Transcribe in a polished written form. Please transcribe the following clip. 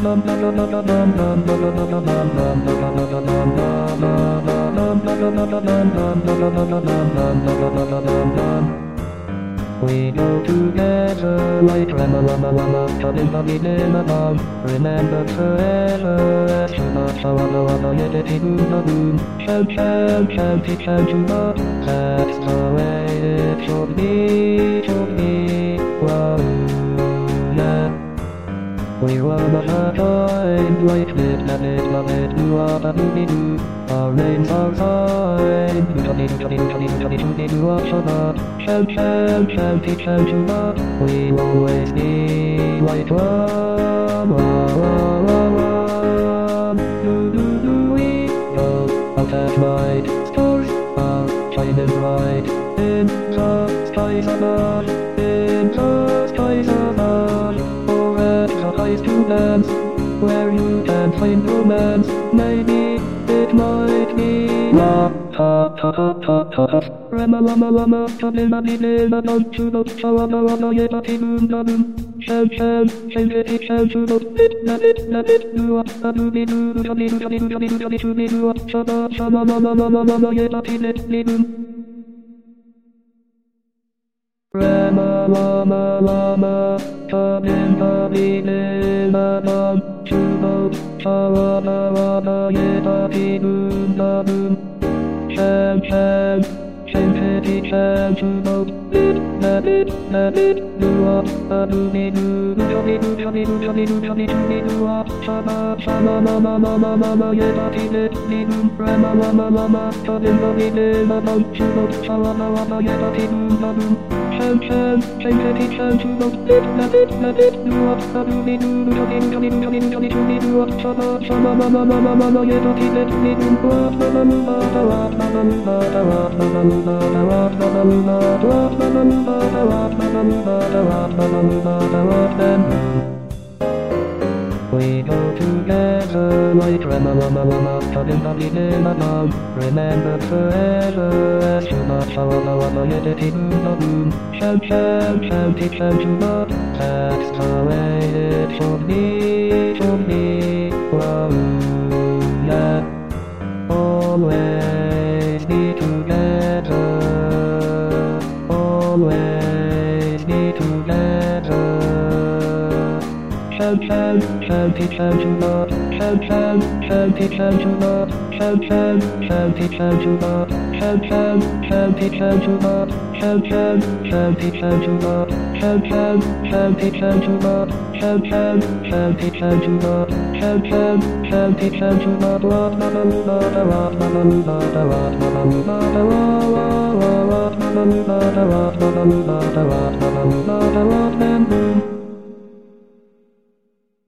We go together like Rama, coming from within above. Remember forever, astronauts are on the other yet it in the moon. Shout, shout, shout, it shout to love. That's the way it should be, wow, yeah. We run a time like this, love it, do all the do. Our names are fine. Do us or not. Shout, shout, shout, it shout to love. We'll always be like one. We go out at night. Stars are shining bright. In the skies above. In the skies above. Or at the heights to dance. Where you can find romance. Maybe it might be love. Rama, don't you look so other, yet a boom. Shout, shout, shout it, shout to look let it, do up, do up, shaba, yet a boom. Rama, come in the beginning, to look, shaba, yet a boom. Shout, shout, shout it, shout to look let it, do up, do up, shaba, yet a boom. Rama, come in the beginning, to look, shaba, yet a boom. Shout, shout, shout it, shout to look let it, do up, do up, shaba, yet a boom. We go together like Rama, coming from within above. Remember forever, astronauts are on the yet it in the moon. Shout, shout, shout it, shout to love. That's the way it should be, wow, yeah. Always be together, always be together. Shout, shout, shout it, shout to love. Shout, shout, shout it, shout to love. Shout, shout, shout it, shout to love. Shout, shout, shout it, shout to love. Shout, shout, shout it, shout to love. Shout, shout, shout it, shout to love. Shout, shout, shout it, shout to love. Shout, shout, shout it, shout to love.